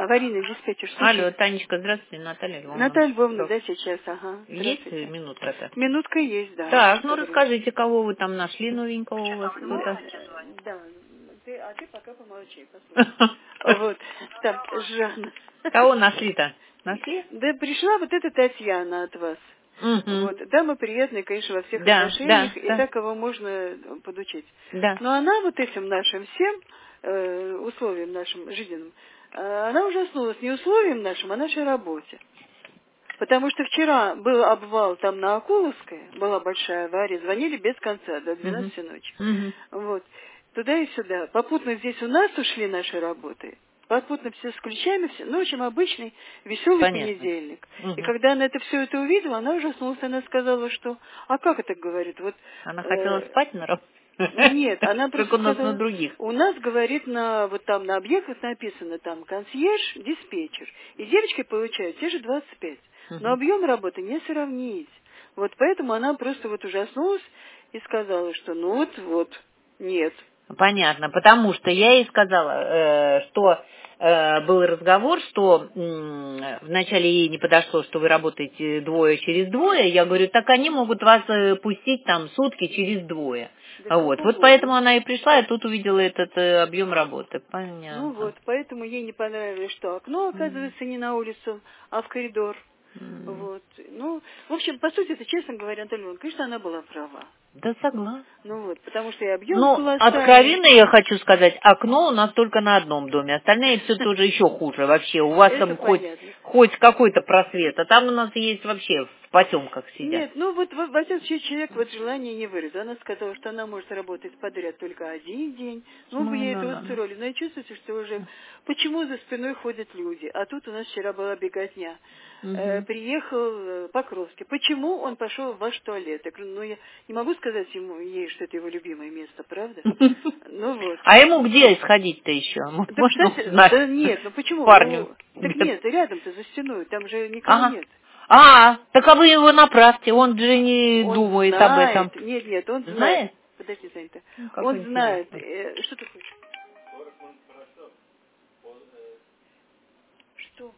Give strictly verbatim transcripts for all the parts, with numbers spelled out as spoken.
аварийный диспетчер. Слушай. Алло, Танечка, здравствуйте, Наталья Львовна. Наталья Львовна, да, сейчас, ага. Есть минутка-то? Минутка есть, да. Так, ну расскажите, кого вы там нашли новенького у вас кто-то? Да, ты, а ты пока помолчи, послушай. Вот, так, Жанна. Кого нашли-то? Нашли? Да пришла вот эта Татьяна от вас. Угу. Вот, дама приятная, конечно, во всех Да, отношениях, да, и да. так его можно подучить. Да. Но она вот этим нашим всем э, условиям нашим жизненным, э, она ужаснулась не условиям нашим, а нашей работе. Потому что вчера был обвал там на Акуловской, была большая авария, звонили без конца до двенадцати ночи. Угу. Вот. Туда и сюда. Попутно здесь у нас ушли наши работы. Попутно все с ключами, все. Ну, в общем, обычный веселый Понятно. понедельник. Угу. И когда она это все это увидела, она ужаснулась, она сказала, что, а как это, говорит, вот... Она э, хотела спать на работе? Нет, она Как просто у нас сказала, на других. у нас, говорит, на, вот там на объектах написано там консьерж, диспетчер. И девочки получают те же двадцать пять. Но Угу. объем работы не сравнить. Вот поэтому она просто вот ужаснулась и сказала, что ну вот, вот, нет. Понятно, потому что я ей сказала, э, что э, был разговор, что м, вначале ей не подошло, что вы работаете двое через двое. Я говорю, так они могут вас э, пустить там сутки через двое. Да Вот, как вот угодно. поэтому она и пришла, и тут увидела этот э, объем работы. Ну Понятно. вот, поэтому ей не понравилось, что окно оказывается не на улицу, а в коридор. М. Вот. Ну, в общем, по сути, это, честно говоря, Антон Леонович, конечно, она была права. Да согласна. Ну вот, потому что и объем Ну, колоссальный. откровенно я хочу сказать, окно у нас только на одном доме, остальные все тоже еще хуже вообще. У вас Это там хоть, понятно. хоть какой-то просвет, а там у нас есть вообще в потемках сидят. Нет, ну вот во, во всяком случае человек вот желание не выразил. Она сказала, что она может работать подряд только один день. Ну, вы Ну, ей да, это да, да. устроили. Но и чувствуете, что уже почему за спиной ходят люди. А тут у нас вчера была беготня. Э, Мгм. приехал э, Покровский. Почему он пошел в ваш туалет? Я говорю, ну я не могу сказать ему, ей, что это его любимое место, правда? Ну вот. А ему где сходить-то еще? Да, Можно кстати, узнать? да нет, ну почему? Парню. Ну, так нет, рядом-то за стеной, там же никого Ага. нет. А, так а вы его направьте, он же не Он думает об этом. знает, нет, нет, он знает. Знает? Подожди, Занька. Ну, как Он знает, интересно. э, что такое? Что?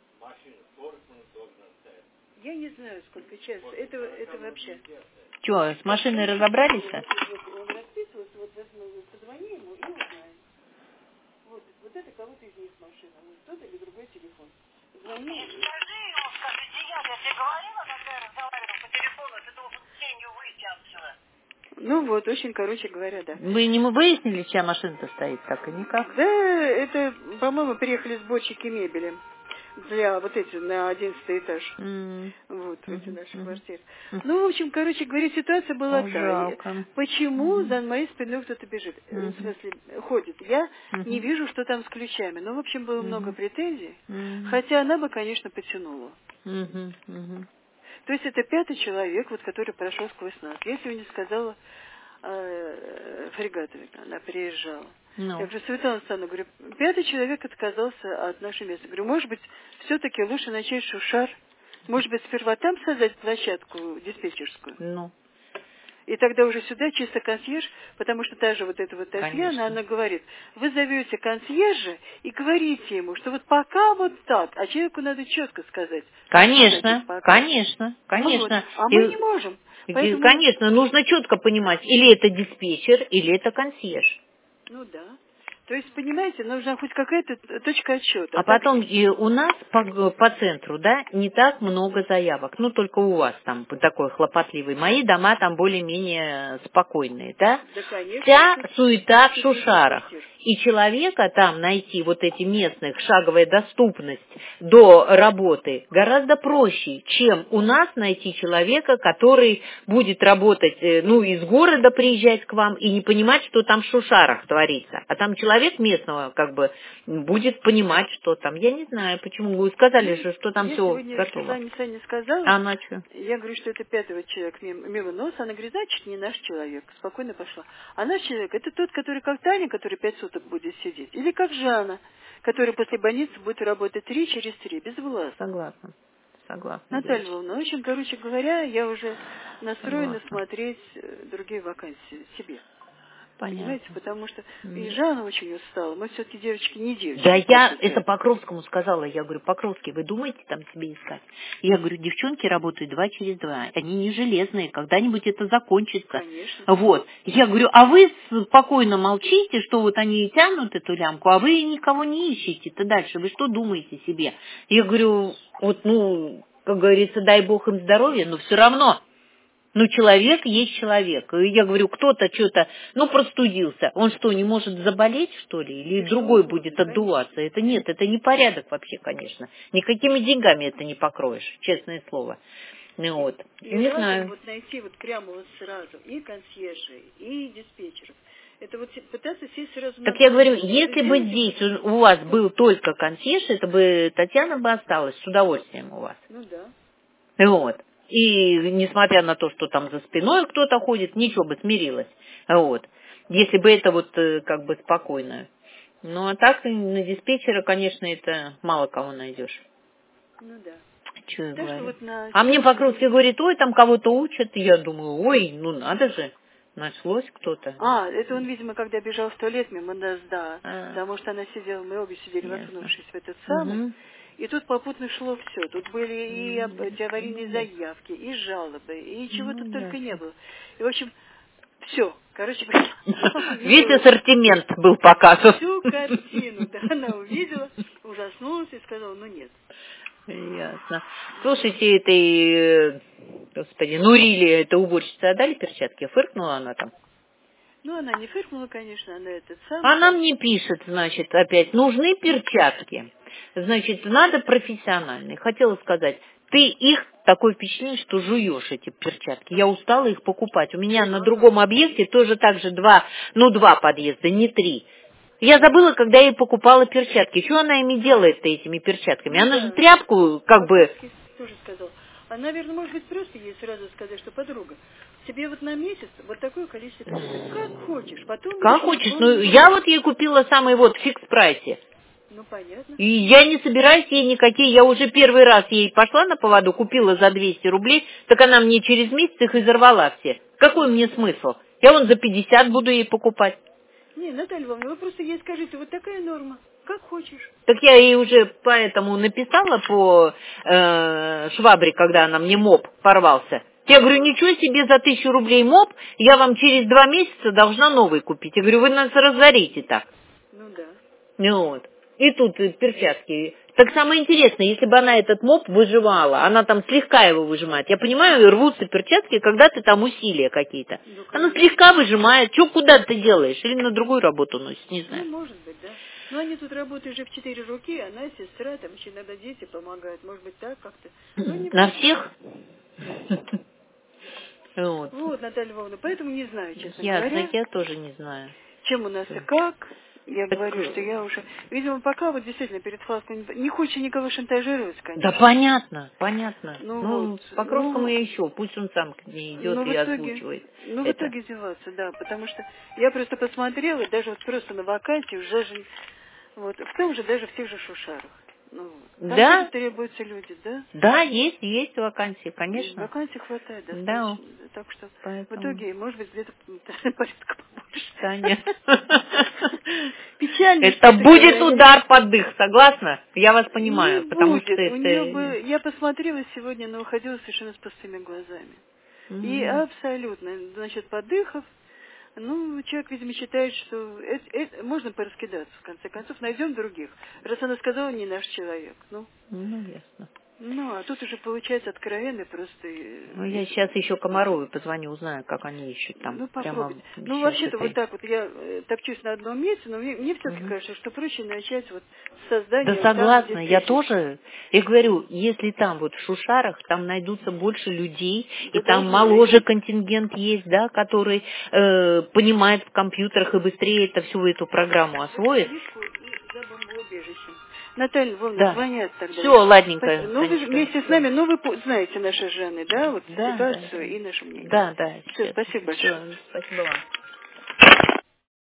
Я не знаю, сколько час. Это, это вообще. Че, с машиной разобрались? Вот он расписывался, вот возьму, позвони ему и узнаем. Вот, вот это кого-то из них машина, вот тот или другой телефон. Звони. Скажи ему, скажи, Диана, я тебе говорила, когда я разговаривала по телефону, ты должен тенью выйти отсюда. Ну вот, очень, короче говоря, да. Вы не выяснили, чья машина-то стоит, так и никак? Да, это, по-моему, приехали сборщики мебели для вот эти на одиннадцатый этаж. М. Вот, в эти Мгм, наши мгм. квартиры. Ну, в общем, короче говоря, ситуация была О, та. И жалко. почему Мгм. за моей спиной кто-то бежит? Э, В Мгм. смысле, ходит. Я не Мгм. вижу, что там с ключами. Ну, в общем, было много Мгм. претензий. Мгм. Хотя она бы, конечно, потянула. Мгм. Мгм. То есть это пятый человек, вот, который прошел сквозь нас. Я сегодня сказала э, Фрегатовой, она приезжала. Я Ну, говорю, Светлана Александровна, говорю, пятый человек отказался от нашего места. Говорю, может быть, все-таки лучше начать шушар. Может быть, сперва там создать площадку диспетчерскую. ну, И тогда уже сюда чисто консьерж, потому что та же вот эта вот Татьяна, конечно. она говорит, вы зовете консьержа и говорите ему, что вот пока вот так, а человеку надо четко сказать. Конечно, Значит, пока. конечно, Ну вот, конечно. а мы не И, можем. и, Поэтому, конечно, нужно четко понимать, или это диспетчер, или это консьерж. ну да. То есть, понимаете, нужна хоть какая-то т- точка отсчета. А А так, потом и у нас по, по центру, да, не так много заявок. Ну, только у вас там такой хлопотливый. Мои дома там более-менее спокойные, да. да, конечно, Вся тут суета в десять Шушарах. квартир. И человека там найти, вот эти местных, шаговая доступность до работы, гораздо проще, чем у нас найти человека, который будет работать, э, ну, из города приезжать к вам и не понимать, что там в Шушарах творится. А там человек местного, как бы, будет понимать, что там. Я не знаю, почему вы сказали Ну, же, что там я все сегодня готово. Светлане Сане сказала, А она что? я говорю, что это пятого человек мимо, мимо носа. Она говорит, значит, не наш человек. Спокойно пошла. А наш человек, это тот, который как Таня, который пять суток будет сидеть. Или как Жанна, который после больницы будет работать три через три, безвластно. Согласна. Согласна, Наталья девочки. Львовна, в общем, короче говоря, я уже настроена Согласна. смотреть э, другие вакансии себе. Понимаете, потому что Mm. и Жанна очень устала. Мы все-таки девочки не девочки. Да я это Покровскому сказала. Я говорю, Покровский, вы думаете там себе искать? Я говорю, девчонки работают два через два. Они не железные. Когда-нибудь это закончится. Конечно. Вот. Я говорю, а вы спокойно молчите, что вот они тянут эту лямку, а вы никого не ищете-то дальше. Вы что думаете себе? Я говорю, вот, ну, как говорится, дай бог им здоровья, но все равно. Ну, человек есть человек. И я говорю, кто-то что-то, ну, простудился. Он что, не может заболеть, что ли? Или Что другой угодно, будет отдуваться? конечно. Это нет, это не порядок вообще, конечно. Никакими деньгами это не покроешь, честное слово. Ну, вот. И Не разом знаю. вот найти вот прямо вот сразу и консьержей, и диспетчеров. Это вот пытаться сесть сразу Так на я говорю, площадку. если бы Сделайте здесь это. у вас был только консьерж, это бы Татьяна бы осталась с удовольствием у вас. Ну да. Вот. И несмотря на то, что там за спиной кто-то ходит, ничего бы смирилась. Вот. Если бы это вот э, как бы спокойно. Ну, а так на диспетчера, конечно, это мало кого найдешь. Ну да. Чего я Так что говорю? вот на А мне сегодня- Покровский говорит, ой, там кого-то учат. И я думаю, ой, ну надо же, нашлось кто-то. А, это он, видимо, когда бежал в туалет мимо нас, да. А. Потому что она сидела, мы обе сидели, Ясно. воткнувшись в этот самый. Мгм. И тут попутно шло все. Тут были и об- Мгм. эти аварийные заявки, и жалобы, и чего Ну, тут только не ясно. было. И, в общем, все. Короче говоря, Весь ассортимент был показан. всю картину, да, она увидела, ужаснулась и сказала, ну нет. Ясно. Слушайте, этой, э, господи, Нуриле, эта уборщица, отдали перчатки? Фыркнула она там? Ну, она не фыркнула, конечно, она этот сам. Она мне пишет, значит, опять, нужны перчатки. Значит, надо профессиональные. Хотела сказать, ты их, такое впечатление, что жуешь эти перчатки. Я устала их покупать. У меня на другом объекте тоже так же два, ну, два подъезда, не три. Я забыла, когда я ей покупала перчатки. Что она ими делает-то, этими перчатками? Ну Она да. же тряпку, как бы... Покровский тоже сказал. А, наверное, может быть, просто ей сразу сказать, что, подруга, тебе вот на месяц вот такое количество перчаток. Как хочешь. Потом Как еще хочешь. вспомнишь. Ну, я вот ей купила самый вот в фикс-прайсе. Ну, понятно. И я не собираюсь ей никакие, я уже первый раз ей пошла на поводу, купила за двести рублей, так она мне через месяц их изорвала все. Какой мне смысл? Я вон за пятьдесят буду ей покупать. Не, Наталья Львовна, вы просто ей скажите, вот такая норма, как хочешь. Так я ей уже поэтому написала по э, швабре, когда она мне моп порвался. Я говорю, ничего себе, за тысячу рублей моп, я вам через два месяца должна новый купить. Я говорю, вы нас разорите так. Ну да. Ну вот. И тут э, перчатки. Так самое интересное, если бы она этот моп выжимала, она там слегка его выжимает. Я понимаю, рвутся перчатки, когда ты там усилия какие-то. Ну, Она конечно. слегка выжимает. Что, куда ты делаешь? Или на другую работу носит, не Ну, знаю. может быть, да. Но они тут работают уже в четыре руки, она сестра, там еще иногда дети помогают. Может быть, так как-то. Ну, не На знаю. всех? Вот. Вот, Наталья Львовна, поэтому не знаю, честно Ясно, говоря, я тоже не знаю. чем у нас и как. Я Так, говорю, что я уже... Видимо, пока вот действительно перед Фаской не, не хочется никого шантажировать, конечно. Да понятно, понятно. Ну Ну, вот, Покровскому ну, я еще, пусть он сам к ней идет Ну, в и итоге, озвучивает. ну, в это. итоге деваться, да, потому что я просто посмотрела, даже вот просто на вакансии уже же, вот, в том же, даже в тех же Шушарах. Ну, вот. Там Да? тоже требуются люди, да? Да, есть, есть вакансии, И конечно. вакансий хватает Да. достаточно. Так что Поэтому... в итоге, может быть, где-то порядка побольше. Таня. Печально. Это что будет говоря. удар под дых, согласна? Я вас понимаю, Не потому будет. что У нее бы, это... я посмотрела сегодня, она уходила совершенно с пустыми глазами. И М. абсолютно, значит, подыхов, ну, человек, видимо, считает, что это, это- можно пораскидаться, в конце концов, найдем других. Раз она сказала, не наш человек. Ну, Ну, ясно. ну а тут уже получается откровенно просто... э, Ну, я сейчас еще Комаровой позвоню, узнаю, как они ищут там. Ну, Прямо попробуйте. Ну, сейчас вообще-то это- вот так вот я э, топчусь на одном месте, но мне, мне все-таки Мгм. кажется, что проще начать вот с создания... Да вот там, согласна, где я тысячи. тоже, я говорю, если там вот в Шушарах, там найдутся больше людей, Да и там должны моложе найти. контингент есть, да, который э, понимает в компьютерах и быстрее это всю эту программу освоит. Липку и за бомбоубежищем. Наталья Львовна, Да. звонят тогда. Все, ладненько, Спасибо. Ну, вы Танечка. вместе с нами, ну, вы по- знаете наши жены, да, вот Да, ситуацию да, и наше мнение. да, да, Все, сейчас. спасибо большое. Всё, спасибо вам.